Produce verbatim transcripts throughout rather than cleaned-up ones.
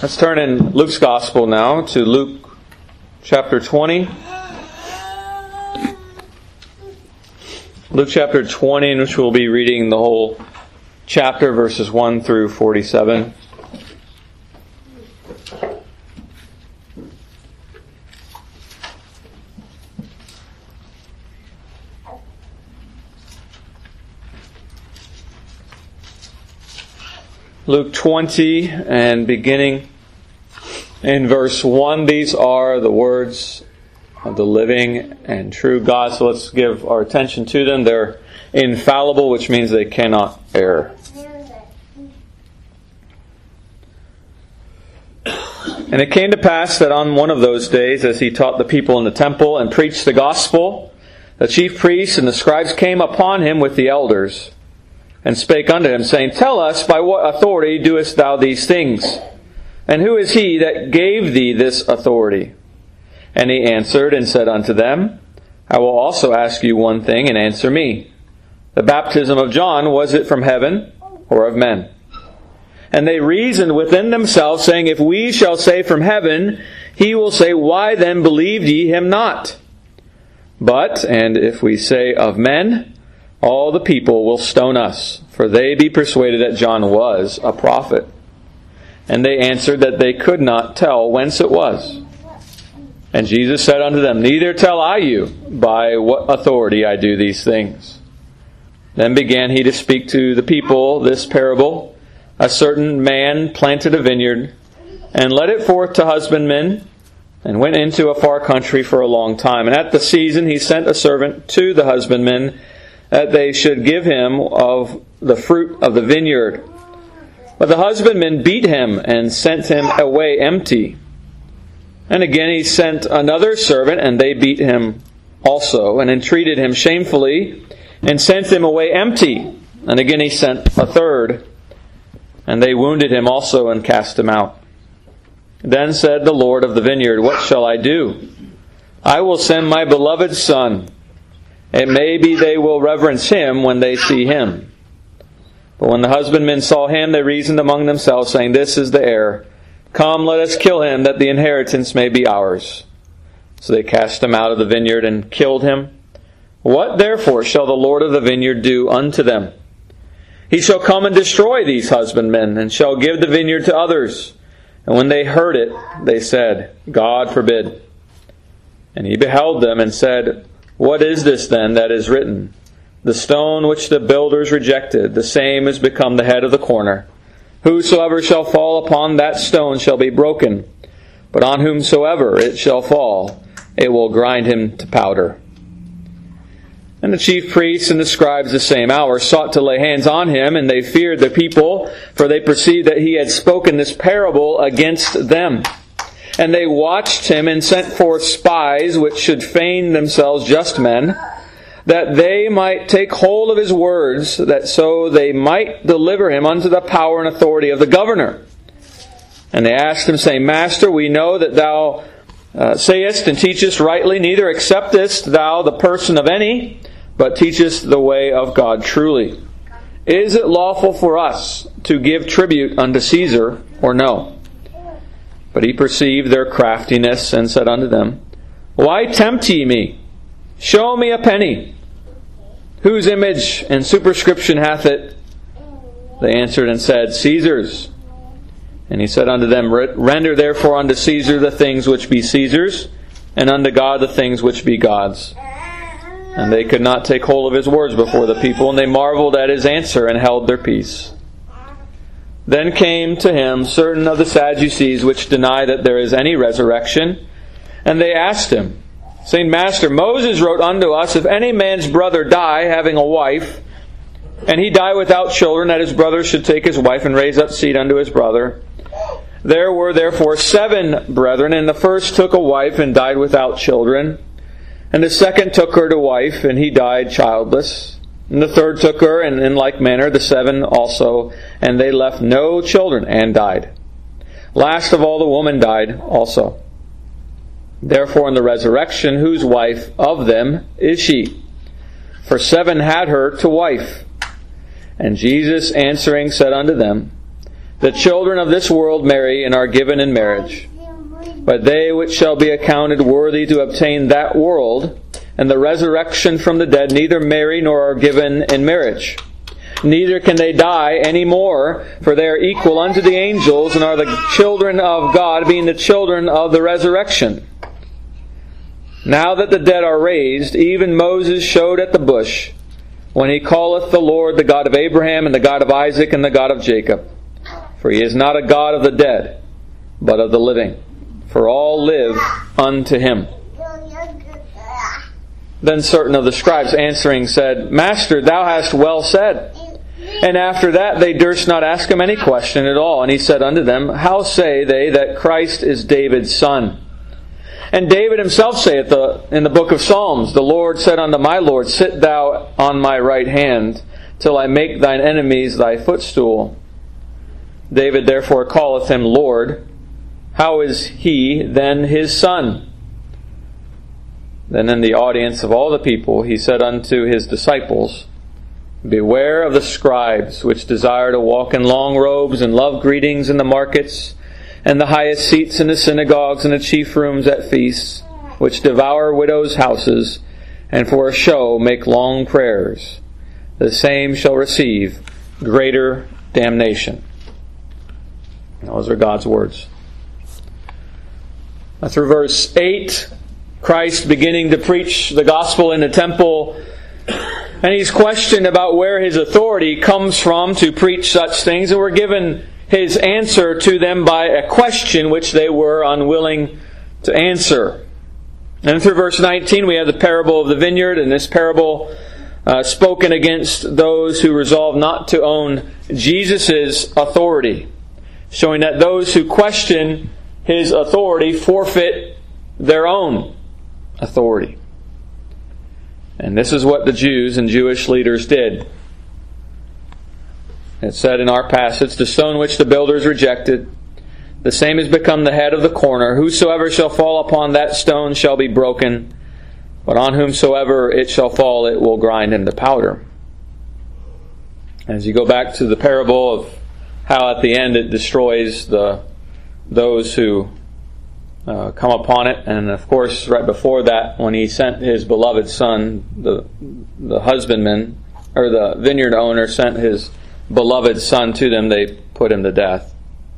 Let's turn in Luke's Gospel now to Luke chapter twenty. Luke chapter twenty, in which we'll be reading the whole chapter, verses one through forty-seven. Luke twenty, and beginning in verse one, these are the words of the living and true God. So let's give our attention to them. They're infallible, which means they cannot err. And it came to pass that on one of those days, as he taught the people in the temple and preached the gospel, the chief priests and the scribes came upon him with the elders, and spake unto him, saying, Tell us, by what authority doest thou these things? And who is he that gave thee this authority? And he answered and said unto them, I will also ask you one thing, and answer me. The baptism of John, was it from heaven or of men? And they reasoned within themselves, saying, If we shall say from heaven, he will say, Why then believed ye him not? But, and if we say of men, all the people will stone us, for they be persuaded that John was a prophet. And they answered that they could not tell whence it was. And Jesus said unto them, Neither tell I you by what authority I do these things. Then began he to speak to the people this parable. A certain man planted a vineyard, and led it forth to husbandmen, and went into a far country for a long time. And at the season he sent a servant to the husbandmen, that they should give him of the fruit of the vineyard. But the husbandmen beat him, and sent him away empty. And again he sent another servant, and they beat him also, and entreated him shamefully, and sent him away empty. And again he sent a third, and they wounded him also, and cast him out. Then said the Lord of the vineyard, What shall I do? I will send my beloved son. It may be they will reverence him when they see him. But when the husbandmen saw him, they reasoned among themselves, saying, This is the heir. Come, let us kill him, that the inheritance may be ours. So they cast him out of the vineyard and killed him. What therefore shall the Lord of the vineyard do unto them? He shall come and destroy these husbandmen, and shall give the vineyard to others. And when they heard it, they said, God forbid. And he beheld them, and said, What is this then that is written? The stone which the builders rejected, the same is become the head of the corner. Whosoever shall fall upon that stone shall be broken, but on whomsoever it shall fall, it will grind him to powder. And the chief priests and the scribes the same hour sought to lay hands on him, and they feared the people, for they perceived that he had spoken this parable against them. And they watched him, and sent forth spies, which should feign themselves just men, that they might take hold of his words, that so they might deliver him unto the power and authority of the governor. And they asked him, saying, Master, we know that thou uh, sayest and teachest rightly, neither acceptest thou the person of any, but teachest the way of God truly. Is it lawful for us to give tribute unto Caesar, or no? But he perceived their craftiness, and said unto them, Why tempt ye me? Show me a penny. Whose image and superscription hath it? They answered and said, Caesar's. And he said unto them, Render therefore unto Caesar the things which be Caesar's, and unto God the things which be God's. And they could not take hold of his words before the people, and they marveled at his answer, and held their peace. Then came to him certain of the Sadducees, which deny that there is any resurrection. And they asked him, saying, Master, Moses wrote unto us, If any man's brother die, having a wife, and he die without children, that his brother should take his wife, and raise up seed unto his brother. There were therefore seven brethren, and the first took a wife, and died without children. And the second took her to wife, and he died childless. And the third took her, and in like manner the seven also, and they left no children, and died. Last of all the woman died also. Therefore in the resurrection, whose wife of them is she? For seven had her to wife. And Jesus answering said unto them, The children of this world marry and are given in marriage. But they which shall be accounted worthy to obtain that world and the resurrection from the dead neither marry nor are given in marriage. Neither can they die any more, for they are equal unto the angels and are the children of God, being the children of the resurrection. Now that the dead are raised, even Moses showed at the bush, when he calleth the Lord the God of Abraham and the God of Isaac and the God of Jacob. For he is not a God of the dead, but of the living. For all live unto him. Then certain of the scribes answering said, Master, thou hast well said. And after that they durst not ask him any question at all. And he said unto them, How say they that Christ is David's son? And David himself saith the, in the book of Psalms, The Lord said unto my Lord, Sit thou on my right hand, till I make thine enemies thy footstool. David therefore calleth him Lord. How is he then his son? Then in the audience of all the people he said unto his disciples, Beware of the scribes, which desire to walk in long robes and love greetings in the markets, and the highest seats in the synagogues and the chief rooms at feasts, which devour widows' houses, and for a show make long prayers. The same shall receive greater damnation. Those are God's words. Through verse eight, Christ beginning to preach the gospel in the temple, and he's questioned about where his authority comes from to preach such things, and we're given his answer to them by a question which they were unwilling to answer. And through verse nineteen we have the parable of the vineyard, and this parable uh, spoken against those who resolve not to own Jesus' authority, showing that those who question his authority forfeit their own authority. And this is what the Jews and Jewish leaders did. It said in our passage, The stone which the builders rejected, the same has become the head of the corner. Whosoever shall fall upon that stone shall be broken, but on whomsoever it shall fall, it will grind him to powder. As you go back to the parable of how at the end it destroys the those who uh, come upon it, and of course right before that, when he sent his beloved son, the the husbandman or the vineyard owner sent his beloved son to them, they put him to death.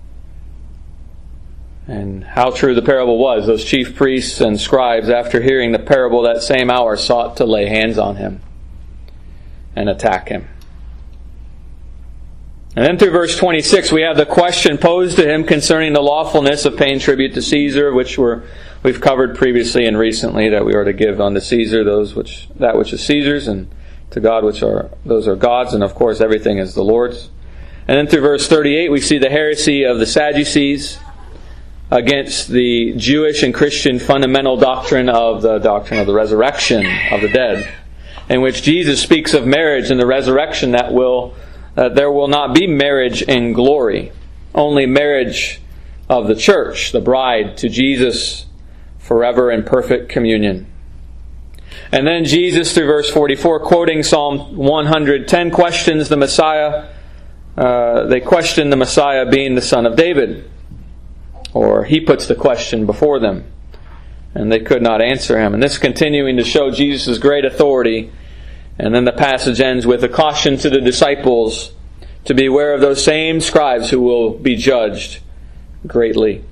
And how true the parable was. Those chief priests and scribes, after hearing the parable that same hour, sought to lay hands on him and attack him. And then through verse twenty-six, we have the question posed to him concerning the lawfulness of paying tribute to Caesar, which we're, we've covered previously and recently, that we are to give unto Caesar those which that which is Caesar's, and to God which are those are God's, and of course everything is the Lord's. And then through verse thirty-eight, we see the heresy of the Sadducees against the Jewish and Christian fundamental doctrine of the doctrine of the resurrection of the dead, in which Jesus speaks of marriage and the resurrection that will that there will not be marriage in glory, only marriage of the church, the bride, to Jesus forever in perfect communion. And then Jesus, through verse forty-four, quoting Psalm one hundred ten, questions the Messiah. Uh, they question the Messiah being the son of David. Or he puts the question before them, and they could not answer him. And this continuing to show Jesus' great authority. And then the passage ends with a caution to the disciples to beware of those same scribes who will be judged greatly.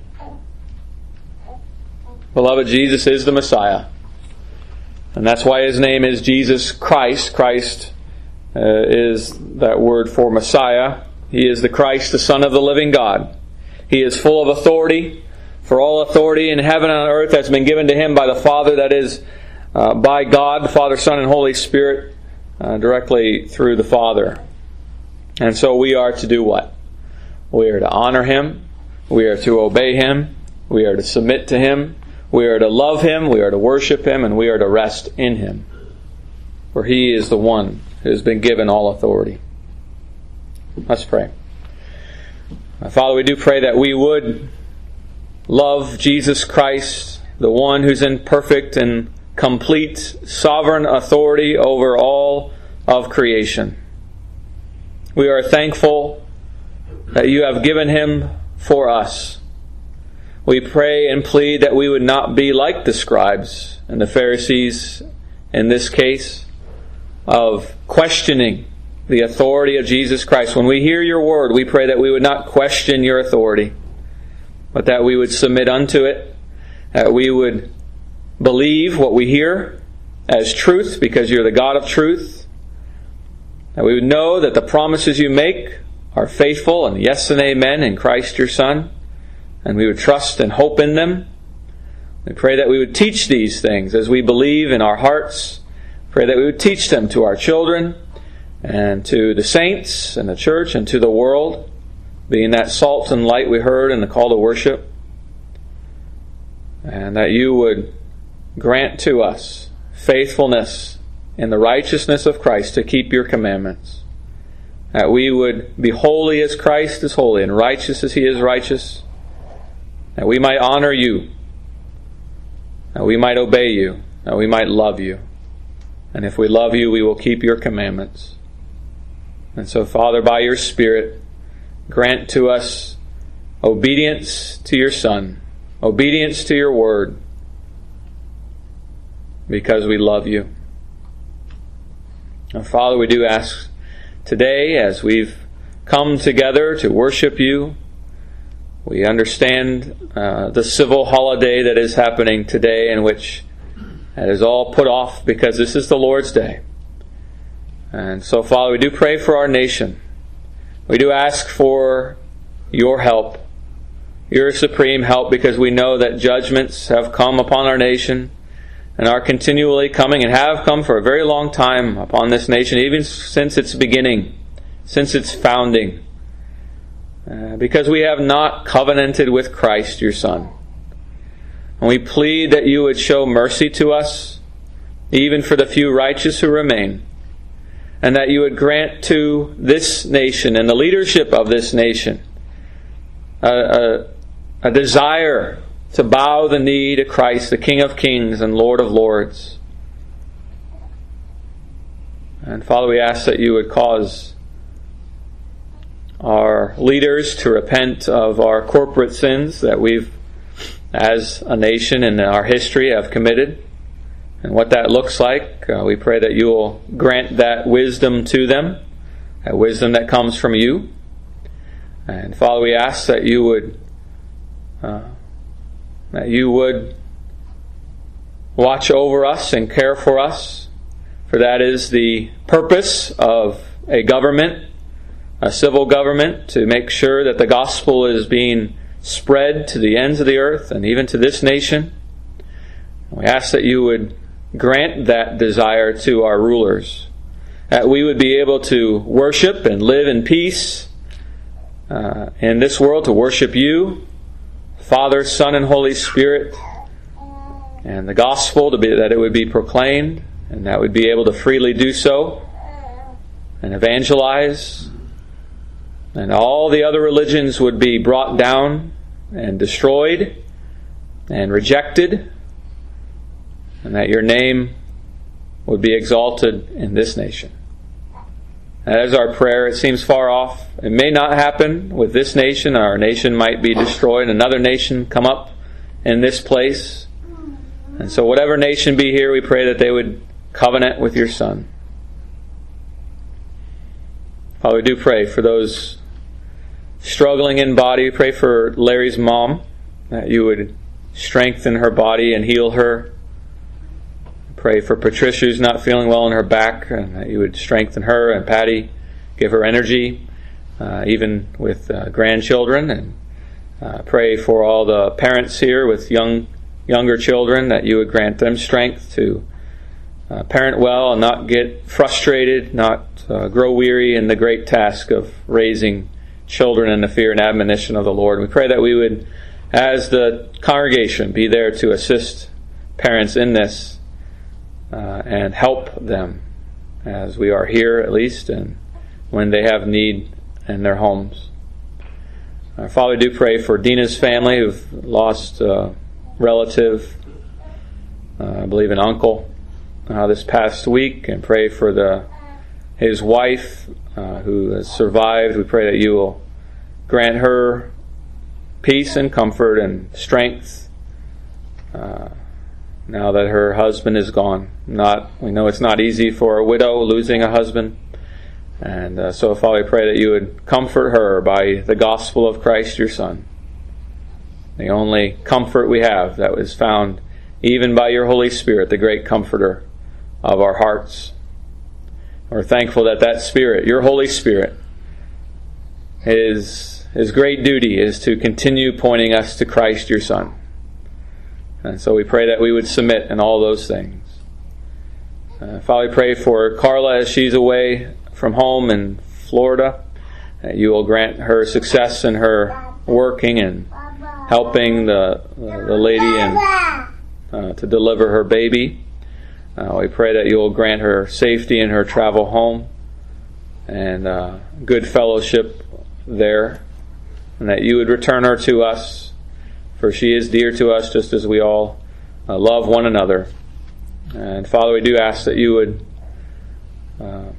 Beloved, Jesus is the Messiah. And that's why his name is Jesus Christ. Christ uh, is that word for Messiah. He is the Christ, the Son of the living God. He is full of authority. For all authority in heaven and on earth has been given to him by the Father, that is, uh, by God, the Father, Son, and Holy Spirit, uh, directly through the Father. And so we are to do what? We are to honor him. We are to obey him. We are to submit to him. We are to love him. We are to worship him. And we are to rest in him. For he is the one who has been given all authority. Let's pray. Father, we do pray that we would love Jesus Christ, the one who's in perfect and complete sovereign authority over all of creation. We are thankful that you have given him for us. We pray and plead that we would not be like the scribes and the Pharisees in this case, of questioning the authority of Jesus Christ. When we hear your word, we pray that we would not question your authority, but that we would submit unto it, that we would believe what we hear as truth because you're the God of truth, that we would know that the promises you make are faithful and yes and amen in Christ your Son, and we would trust and hope in them. We pray that we would teach these things as we believe in our hearts. Pray that we would teach them to our children and to the saints and the church and to the world, being that salt and light we heard in the call to worship. And that you would grant to us faithfulness in the righteousness of Christ to keep your commandments. That we would be holy as Christ is holy and righteous as he is righteous. That we might honor you. That we might obey you. That we might love you. And if we love you, we will keep your commandments. And so, Father, by your Spirit, grant to us obedience to your Son, obedience to your word, because we love you. And Father, we do ask today, as we've come together to worship you, we understand uh, the civil holiday that is happening today, in which it is all put off because this is the Lord's day. And so, Father, we do pray for our nation. We do ask for your help, your supreme help, because we know that judgments have come upon our nation and are continually coming and have come for a very long time upon this nation, even since its beginning, since its founding, uh, because we have not covenanted with Christ, your Son. And we plead that you would show mercy to us, even for the few righteous who remain, and that you would grant to this nation and the leadership of this nation a, a, a desire to bow the knee to Christ, the King of Kings and Lord of Lords. And Father, we ask that you would cause our leaders to repent of our corporate sins that we've, as a nation in our history, have committed. And what that looks like, uh, we pray that you will grant that wisdom to them, that wisdom that comes from you. And Father, we ask that you would uh, that you would watch over us and care for us, for that is the purpose of a government, a civil government, to make sure that the gospel is being spread to the ends of the earth and even to this nation. We ask that you would grant that desire to our rulers, that we would be able to worship and live in peace uh, in this world, to worship you, Father, Son, and Holy Spirit, and the gospel, to be that it would be proclaimed, and that we'd be able to freely do so and evangelize, and all the other religions would be brought down and destroyed and rejected, and that your name would be exalted in this nation. That is our prayer. It seems far off. It may not happen with this nation. Our nation might be destroyed. Another nation come up in this place. And so whatever nation be here, we pray that they would covenant with your Son. Father, we do pray for those struggling in body. We pray for Larry's mom, that you would strengthen her body and heal her. Pray for Patricia, who's not feeling well in her back, and that you would strengthen her, and Patty, give her energy, uh, even with uh, grandchildren. And uh, pray for all the parents here with young, younger children, that you would grant them strength to uh, parent well and not get frustrated, not uh, grow weary in the great task of raising children in the fear and admonition of the Lord. We pray that we would, as the congregation, be there to assist parents in this, Uh, and help them, as we are here at least, and when they have need in their homes. Our Father, do pray for Dina's family who've lost a relative, uh, I believe an uncle, uh, this past week, and pray for the his wife uh, who has survived. We pray that you will grant her peace and comfort and strength uh, now that her husband is gone. Not, we know it's not easy for a widow losing a husband. And uh, so, Father, we pray that you would comfort her by the gospel of Christ, your Son. The only comfort we have that was found even by your Holy Spirit, the great comforter of our hearts. We're thankful that that Spirit, your Holy Spirit, his, his great duty is to continue pointing us to Christ, your Son. And so we pray that we would submit in all those things. Uh, Father, we pray for Carla as she's away from home in Florida, that you will grant her success in her working and helping the the lady and uh, to deliver her baby. Uh, we pray that you will grant her safety in her travel home and uh, good fellowship there, and that you would return her to us, for she is dear to us just as we all uh, love one another. And Father, we do ask that you would uh,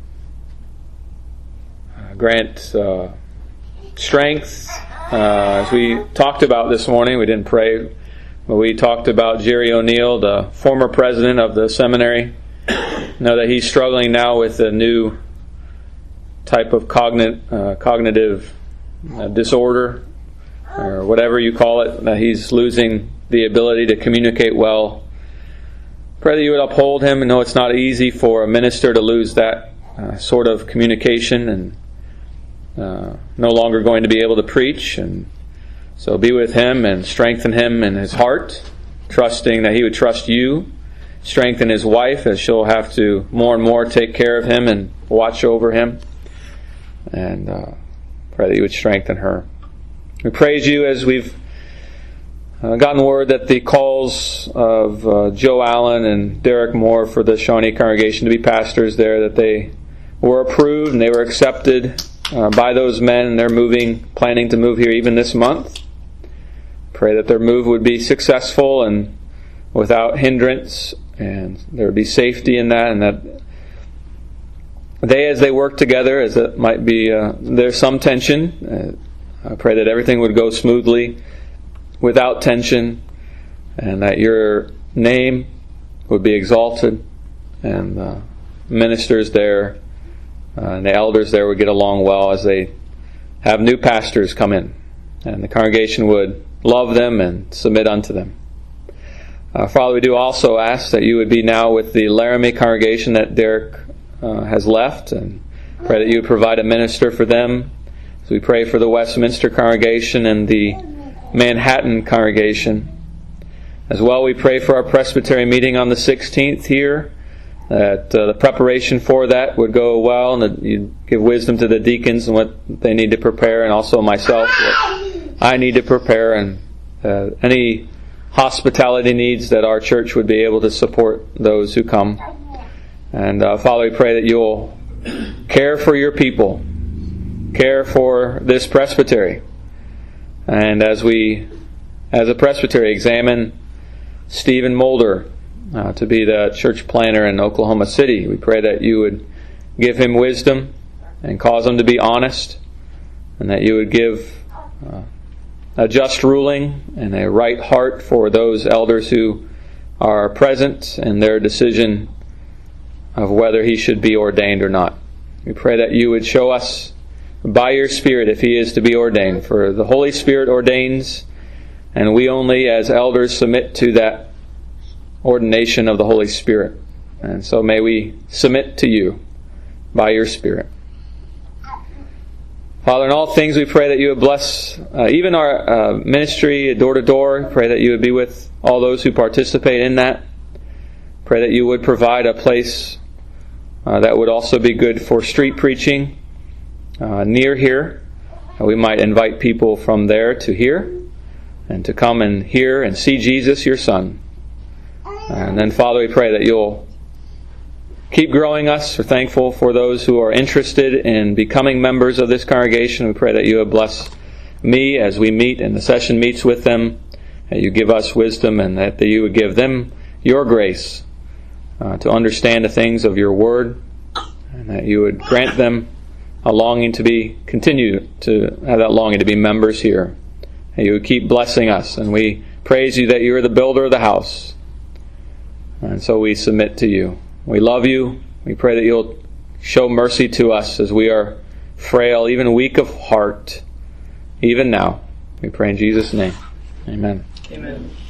grant uh, strength. Uh, as we talked about this morning, we didn't pray, but we talked about Jerry O'Neill, the former president of the seminary. Know that he's struggling now with a new type of cognit, uh, cognitive uh, disorder, or whatever you call it, that he's losing the ability to communicate well. Pray that you would uphold him, and know it's not easy for a minister to lose that uh, sort of communication and Uh, no longer going to be able to preach. And so be with him and strengthen him in his heart, trusting that he would trust you. Strengthen his wife as she'll have to more and more take care of him and watch over him. And uh, pray that you would strengthen her. We praise you as we've uh, gotten word that the calls of uh, Joe Allen and Derek Moore for the Shawnee congregation to be pastors there, that they were approved and they were accepted Uh, by those men, and they're moving, planning to move here even this month. Pray that their move would be successful and without hindrance, and there would be safety in that, and that they, as they work together, as it might be, uh, there's some tension. Uh, I pray that everything would go smoothly without tension, and that your name would be exalted, and uh, ministers there Uh, and the elders there would get along well as they have new pastors come in, and the congregation would love them and submit unto them. Uh, Father, we do also ask that you would be now with the Laramie congregation that Derek uh, has left, and pray that you would provide a minister for them. So we pray for the Westminster congregation and the Manhattan congregation. As well, we pray for our Presbytery meeting on the sixteenth here, that uh, the preparation for that would go well, and that you give wisdom to the deacons and what they need to prepare, and also myself what I need to prepare, and uh, any hospitality needs that our church would be able to support those who come. And uh, Father, we pray that you'll care for your people, care for this presbytery, and as we, as a presbytery, examine Stephen Mulder Uh, to be the church planner in Oklahoma City. We pray that you would give him wisdom and cause him to be honest, and that you would give uh, a just ruling and a right heart for those elders who are present in their decision of whether he should be ordained or not. We pray that you would show us by your Spirit if he is to be ordained, for the Holy Spirit ordains, and we only as elders submit to that ordination of the Holy Spirit. And so may we submit to you by your Spirit. Father, in all things we pray that you would bless uh, even our uh, ministry door to door. Pray that you would be with all those who participate in that. Pray that you would provide a place uh, that would also be good for street preaching uh, near here. We might invite people from there to here and to come and hear and see Jesus, your Son. And then, Father, we pray that you'll keep growing us. We're thankful for those who are interested in becoming members of this congregation. We pray that you would bless me as we meet and the session meets with them, that you give us wisdom, and that you would give them your grace uh, to understand the things of your word, and that you would grant them a longing to be, continue to have that longing to be members here. And you would keep blessing us, and we praise you that you are the builder of the house. And so we submit to you. We love you. We pray that you'll show mercy to us as we are frail, even weak of heart, even now. We pray in Jesus' name. Amen. Amen.